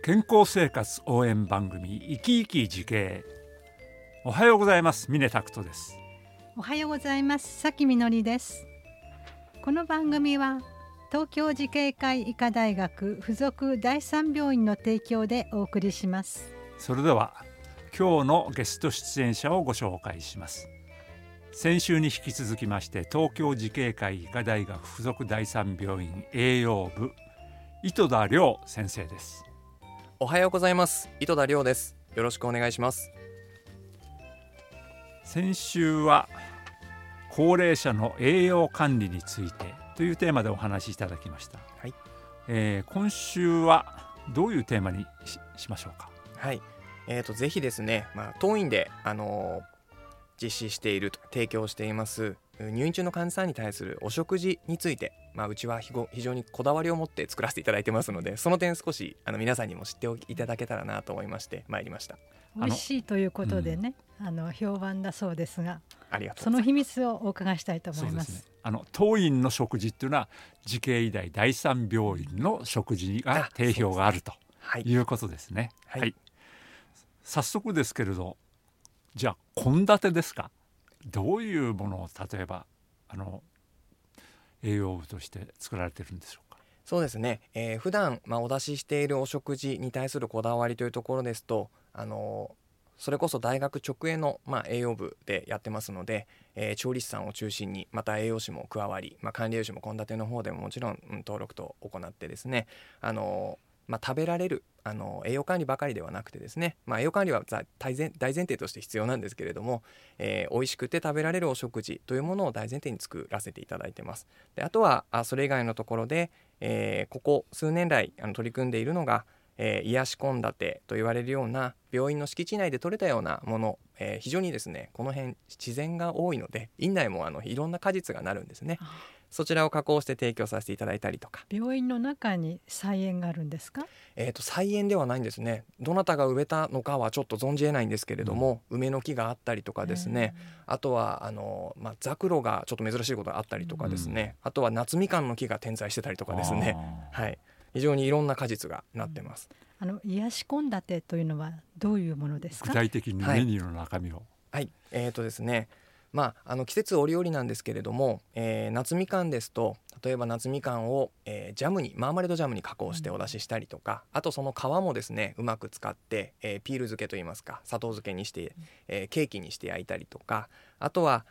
健康生活応援番組生き生き慈恵。おはようございます。峰拓人です。 おはようございます。さきみのりです。この番組は東京慈恵会医科大学附属第三病院の提供でお送りします。 それでは今日のゲスト出演者をご紹介します。先週に引き続きまして東京慈恵会医科大学附属第三病院栄養部糸田亮先生です。 おはようございます。糸田亮です。よろしくお願いします。 先週は高齢者の栄養管理についてというテーマでお話しいただきました。 はい。 今週はどういうテーマに しましょうか。 はい。ぜひですね、当院で実施している提供しています入院中の患者さんに対するお食事について、うちは非常にこだわりを持って作らせていただいてますので、その点少し皆さんにも知っていただけたらなと思いまして参りました。 美味しいということでね、評判だそうですが、 ありがとうその秘密をお伺いしたいと思います。 そうですね、当院の食事っていうのは慈恵医大第三病院の食事が定評があるということですね。 はい、 はい、早速ですけれど、じゃあ献立ですか。どういうものを例えば栄養部として作られてるんでしょうか。 そうですね、普段お出ししているお食事に対するこだわりというところですと、それこそ大学直営の、栄養部でやってますので、調理師さんを中心にまた栄養士も加わり、管理栄養士も献立の方でももちろん、登録と行ってですね、食べられる栄養管理ばかりではなくてですね、栄養管理は大前提として必要なんですけれども、美味しくて食べられるお食事というものを大前提に作らせていただいてます。で、あとはそれ以外のところで、ここ数年来取り組んでいるのが、癒し献立と言われるような病院の敷地内で採れたようなもの、非常にですねこの辺自然が多いので院内もいろんな果実がなるんですね。そちらを加工して提供させていただいたりとか。 病院の中に菜園があるんですか。 菜園ではないんですね。どなたが植えたのかはちょっと存じ得ないんですけれども、梅の木があったりとかですね、あとはザクロがちょっと珍しいことがあったりとかですね、あとは夏みかんの木が点在してたりとかですね、はい、非常にいろんな果実がなってます。 癒し献立というのはどういうものですか。 具体的にメニューの中身を。 はい、ですね、季節折々なんですけれども、夏みかんですと例えば夏みかんを、ジャムにマーマレードジャムに加工してお出ししたりとか、あとその皮もですねうまく使って、ピール漬けといいますか砂糖漬けにして、ケーキにして焼いたりとか、あとは、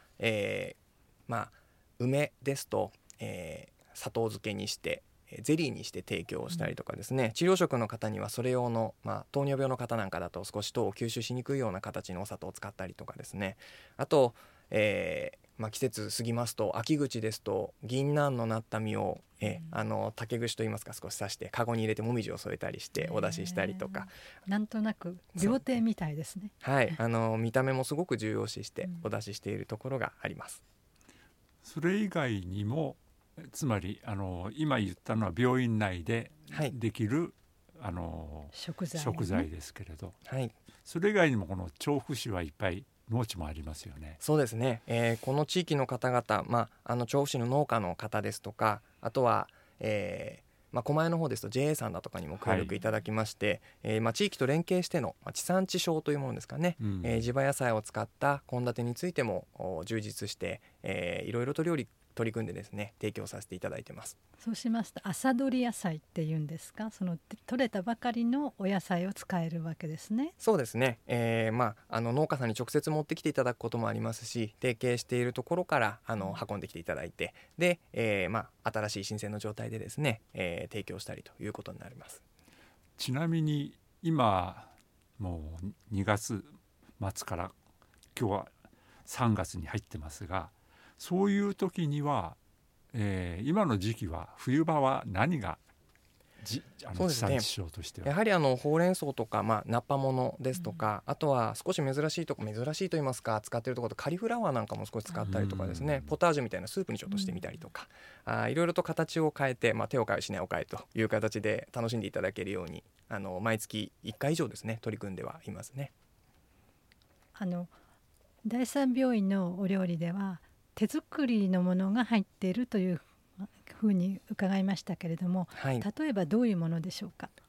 梅ですと、砂糖漬けにしてゼリーにして提供したりとかですね、治療職の方にはそれ用の、糖尿病の方なんかだと少し糖を吸収しにくいような形のお砂糖を使ったりとかですね、あと、季節過ぎますと秋口ですと銀杏のなった実を、竹串といいますか少し刺してカゴに入れてもみじを添えたりしてお出ししたりとか、 なんとなく料亭みたいですね。 はい、見た目もすごく重要視してお出ししているところがあります。 それ以外にもつまり今言ったのは病院内でできる、食材ですけれど、 はい、 それ以外にもこの調布市はいっぱい農地もありますよね。 そうですね、この地域の方々、調布市の農家の方ですとか、あとは、狛江の方ですと JA さんだとかにも協力いただきまして、地域と連携しての地産地消というものですかね、地場野菜を使った献立についても充実して、いろいろと料理取り組んでですね提供させていただいてます。 そうしますと朝採り野菜っていうんですか、その採れたばかりのお野菜を使えるわけですね。 そうですね、農家さんに直接持ってきていただくこともありますし、提携しているところから運んできていただいて、で、新しい新鮮の状態でですね、提供したりということになります。 ちなみに今もう2月末から今日は3月に入ってますが、そういう時には、今の時期は冬場は何が地産地消としては、 やはりほうれん草とか、ナッパものですとか、あとは少し珍しいと言いますか使っているところとカリフラワーなんかも少し使ったりとかですね、ポタージュみたいなスープにちょっとしてみたりとか、いろいろと形を変えて、手を変え品を変えという形で楽しんでいただけるように毎月1回以上ですね取り組んではいますね。 第三病院のお料理では手作りのものが入っているというふうに伺いましたけれども、 はい、 例えばどういうものでしょうか。 はい、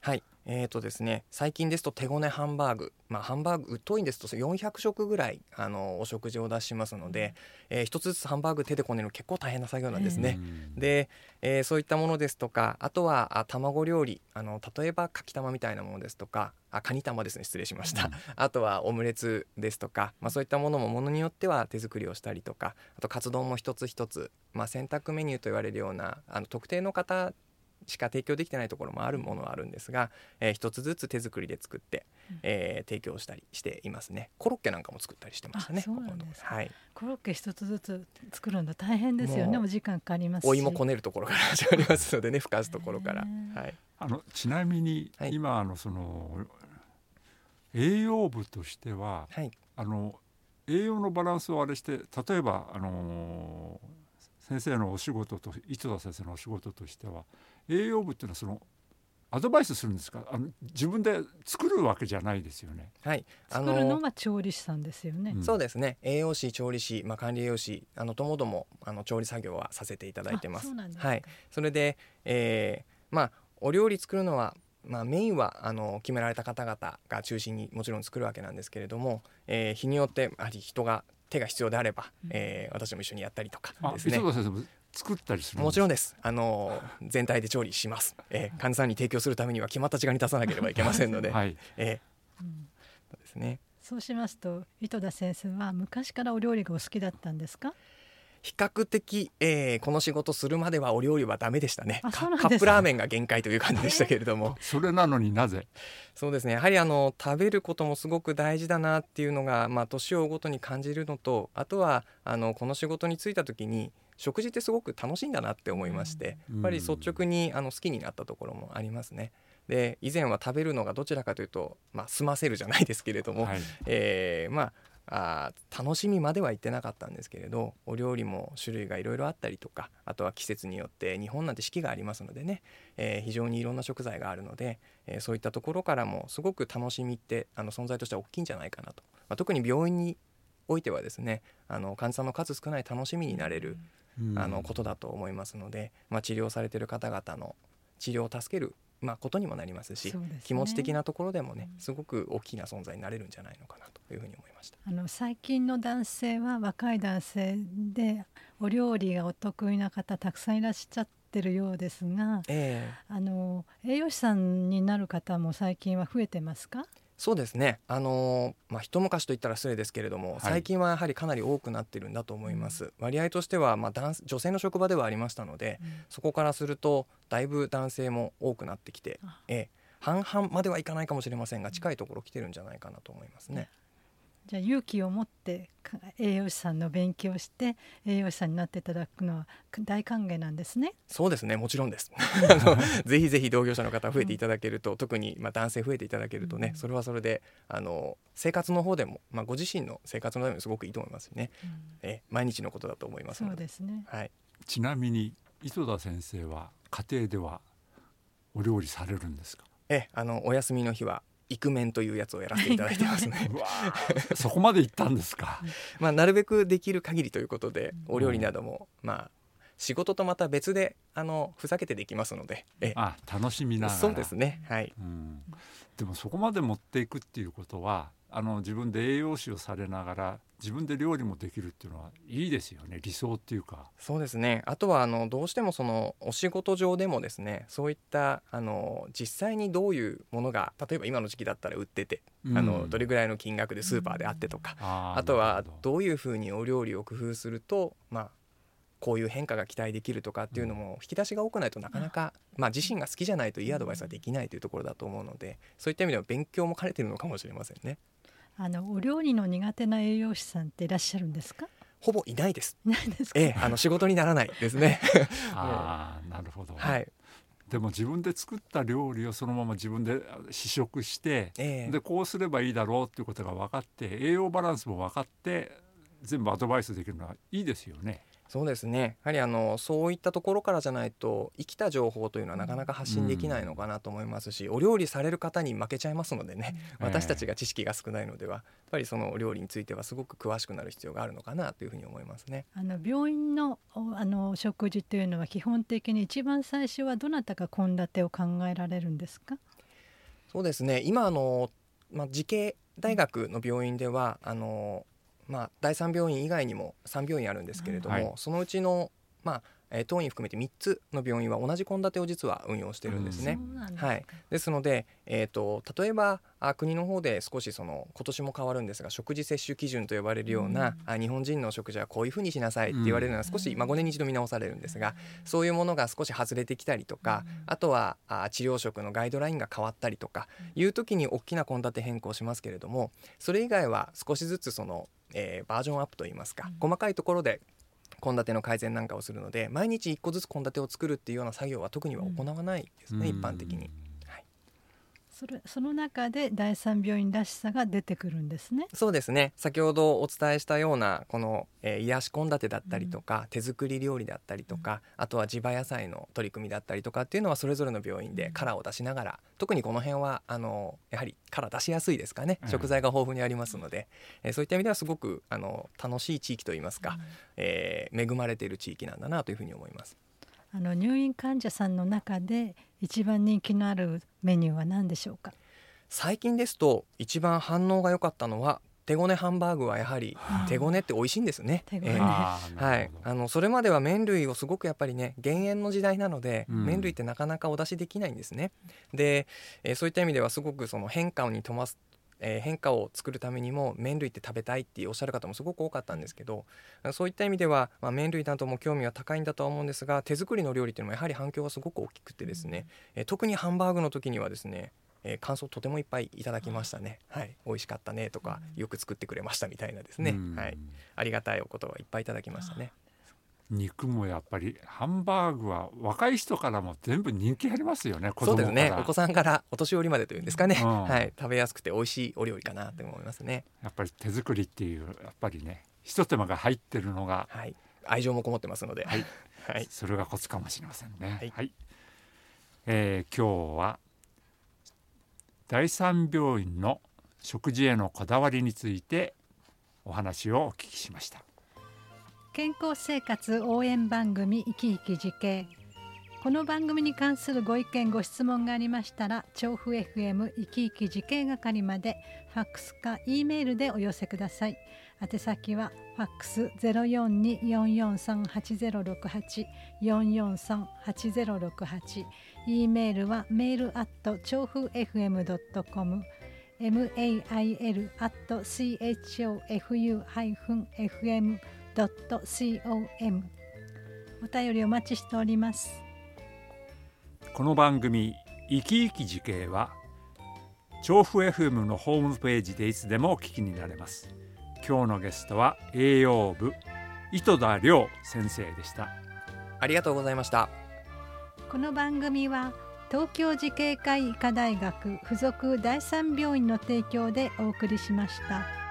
ですね、最近ですと手ごねハンバーグ、ハンバーグ当院ですと400食ぐらいお食事を出しますので、一つずつハンバーグ手でこねるの結構大変な作業なんですね。で、そういったものですとか、あとは卵料理、例えばかきたまみたいなものですとか、カニ玉ですね、失礼しました、あとはオムレツですとか、そういったものもものによっては手作りをしたりとか、あとカツ丼も一つ一つ、選択メニューと言われるような特定の方しか提供できてないところもあるものはあるんですが、一つずつ手作りで作って、提供したりしていますね。コロッケなんかも作ったりしてましたね。 そうなんですか。 はい、 コロッケ一つずつ作るの大変ですよね。お時間かかりますし、 お芋こねるところから始まりますのでね、ふかすところから、はい、 ちなみに今、その栄養部としては、はい、栄養のバランスをあれして、例えば先生のお仕事と糸田先生のお仕事としては、栄養部っていうのはそのアドバイスするんですか？自分で作るわけじゃないですよね。 はい、作るのは調理師さんですよね。 そうですね、栄養士、調理師、管理栄養士ともども調理作業はさせていただいてます。はい、それで、お料理作るのはメインは決められた方々が中心にもちろん作るわけなんですけれども、日によってやはり人が手が必要であれば、私も一緒にやったりとかですね。 磯田先生も作ったりするんですか？ もちろんです。全体で調理します。患者さんに提供するためには決まった時間に出さなければいけませんので、はい、そうですね。 そうしますと、糸田先生は昔からお料理がお好きだったんですか？ 比較的、この仕事するまではお料理はダメでしたね。カップラーメンが限界という感じでしたけれども、 それなのになぜ？ そうですね、やはり食べることもすごく大事だなっていうのが、年を追うごとに感じるのと、あとはこの仕事に就いた時に食事ってすごく楽しいんだなって思いまして、やっぱり率直に好きになったところもありますね。で、以前は食べるのがどちらかというと、済ませるじゃないですけれども、はい、楽しみまでは言ってなかったんですけれど、お料理も種類がいろいろあったりとか、あとは季節によって日本なんて四季がありますのでね、非常にいろんな食材があるので、そういったところからもすごく楽しみって存在としては大きいんじゃないかなと、特に病院においてはですね、患者さんの数少ない楽しみになれることだと思いますので、治療されている方々の治療を助けることにもなりますし、気持ち的なところでもね、すごく大きな存在になれるんじゃないのかなというふうに思いました。 最近の男性は、若い男性でお料理がお得意な方たくさんいらっしゃってるようですが、栄養士さんになる方も最近は増えてますか？ そうですね、一昔といったら失礼ですけれども、最近はやはりかなり多くなっているんだと思います。割合としては、女性の職場ではありましたので、そこからするとだいぶ男性も多くなってきて、半々まではいかないかもしれませんが、近いところ来てるんじゃないかなと思いますね。 じゃあ勇気を持って栄養士さんの勉強して栄養士さんになっていただくのは大歓迎なんですね。 そうですね、もちろんですぜひぜひ同業者の方増えていただけると、特に男性増えていただけるとね、それはそれで生活の方でも、ご自身の生活のためにすごくいいと思いますね。毎日のことだと思いますので。 そうですね、 はい、 ちなみに磯田先生は家庭ではお料理されるんですか？ お休みの日はイクメンというやつをやらせていただいてますねうわそこまで行ったんですか？ なるべくできる限りということで、お料理なども仕事とまた別でふざけてできますので、 楽しみながら。 そうですね、はい、 でもそこまで持っていくっていうことは、自分で栄養士をされながら自分で料理もできるっていうのはいいですよね。理想っていうか。 そうですね。あとはどうしてもそのお仕事上でもですね、そういった実際にどういうものが例えば今の時期だったら売ってて、どれぐらいの金額でスーパーであってとか、あとはどういうふうにお料理を工夫するとこういう変化が期待できるとかっていうのも引き出しが多くないとなかなか、自身が好きじゃないといいアドバイスはできないというところだと思うので、そういった意味では勉強も兼ねているのかもしれませんね。 お料理の苦手な栄養士さんっていらっしゃるんですか？ ほぼいないです。 いないですか？ 仕事にならないですねなるほど、 はい。 でも自分で作った料理をそのまま自分で試食して、でこうすればいいだろうっていうことが分かって、栄養バランスも分かって全部アドバイスできるのはいいですよね。 そうですね、やはりそういったところからじゃないと生きた情報というのはなかなか発信できないのかなと思いますし、お料理される方に負けちゃいますのでね、私たちが知識が少ないのではやっぱりそのお料理についてはすごく詳しくなる必要があるのかなというふうに思いますね。 病院のお食事というのは基本的に一番最初はどなたが献立を考えられるんですか？ そうですね、今慈恵大学の病院では第3病院以外にも3病院あるんですけれども、はい、そのうちの当院含めて3つの病院は同じ献立を実は運用してるんですね。はい、ですので、例えば国の方で少し今年も変わるんですが、食事摂取基準と呼ばれるような、日本人の食事はこういうふうにしなさいって言われるのは少し、5年に一度見直されるんですが、そういうものが少し外れてきたりとか、あとは治療食のガイドラインが変わったりとかいう時に大きな献立変更しますけれども、それ以外は少しずつバージョンアップといいますか、細かいところで献立の改善なんかをするので、毎日1個ずつ献立を作るっていうような作業は特には行わないですね、一般的に。 その中で第三病院らしさが出てくるんですね。 そうですね、先ほどお伝えしたようなこの、癒し献立だったりとか、手作り料理だったりとか、あとは地場野菜の取り組みだったりとかっていうのはそれぞれの病院でカラーを出しながら、特にこの辺はやはりカラー出しやすいですかね、食材が豊富にありますので、そういった意味ではすごく楽しい地域といいますか、恵まれている地域なんだなというふうに思います。 入院患者さんの中で一番人気のあるメニューは何でしょうか？ 最近ですと一番反応が良かったのは手ごねハンバーグはやはり手ごねって美味しいんですね。はい、それまでは麺類をすごくやっぱりね、減塩の時代なので、麺類ってなかなかお出しできないんですね。で、そういった意味ではすごく変化を作るためにも麺類って食べたいっておっしゃる方もすごく多かったんですけど、そういった意味では、麺類なども興味は高いんだとは思うんですが、手作りの料理っていうのもやはり反響がすごく大きくてですね、特にハンバーグの時にはですね、感想とてもいっぱいいただきましたね。はい、美味しかったねとか、よく作ってくれましたみたいなですね、はい、ありがたいお言葉いっぱいいただきましたね。 肉もやっぱりハンバーグは若い人からも全部人気ありますよね。 そうですね、お子さんからお年寄りまでというんですかね、はい、食べやすくて美味しいお料理かなと思いますね。 やっぱり手作りっていうやっぱりね、一手間が入ってるのが、 はい、愛情もこもってますので、はいはい、それがコツかもしれませんね。はいはい、今日は第三病院の食事へのこだわりについてお話をお聞きしました。 健康生活応援番組いきいき慈恵。この番組に関するご意見ご質問がありましたら、調布 FM いきいき慈恵係までファックスか E メールでお寄せください。宛先はファックス 042-443-8068 443-8068、 E メールはメール調布 FM.com、 mail@chofu-fm.com、 お便りお待ちしております。 この番組いきいき慈恵は調布 FM のホームページでいつでもお聞きになれます。今日のゲストは栄養部糸田亮先生でした。 ありがとうございました。 この番組は東京慈恵会医科大学附属第三病院の提供でお送りしました。